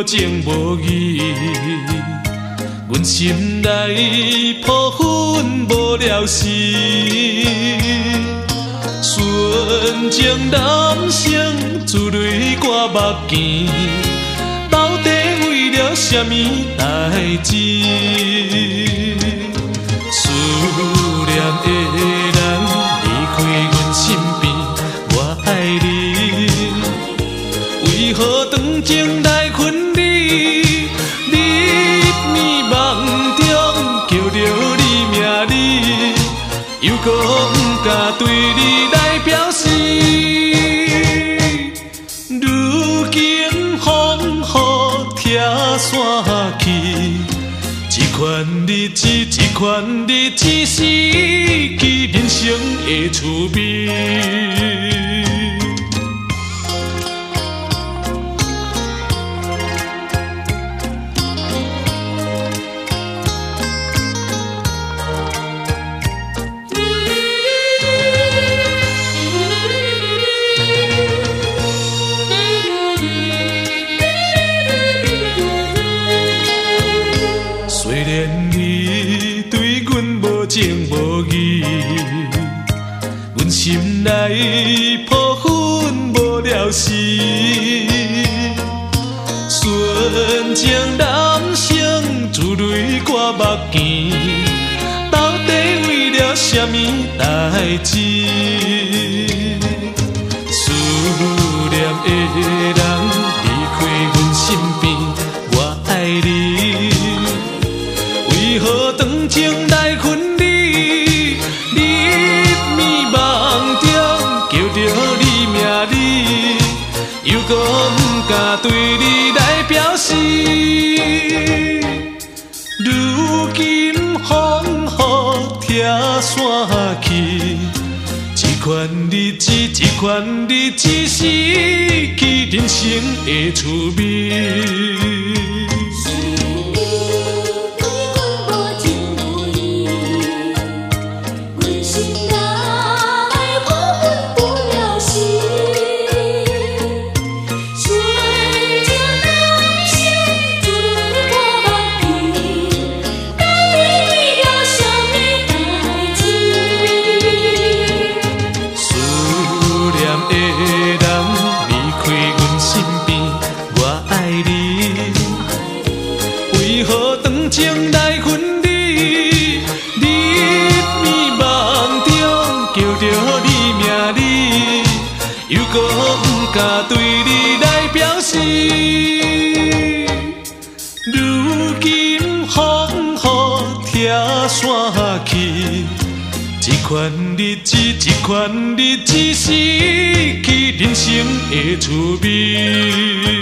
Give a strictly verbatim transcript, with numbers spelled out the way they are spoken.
情无义，阮心内抱恨无了时。纯情男生自泪挂目镜，到底为了什么代志？思念的人离开阮身边，我爱你，为何长情来分离？你迷梦中叫着你名字，又搁不敢对你来表示。如今风雨拆散去，这款日子，这款日子失去人生的趣味。虽然你对阮无情无义，阮心内抱恨无了时。纯情男生自泪挂目镜，到底为了什么代志？思念的人离开阮身边，我爱你，为何长情来分离？你迷梦中叫着你名字，又搁不敢对你来表示。如今风雨拆散去，这款日子，这款日子失去人生的趣味。为何长情来分离？你迷梦中叫着你名字，又搁不敢对你来表示。如今风雨拆散去，这款日子，这款日子失去人生的趣味。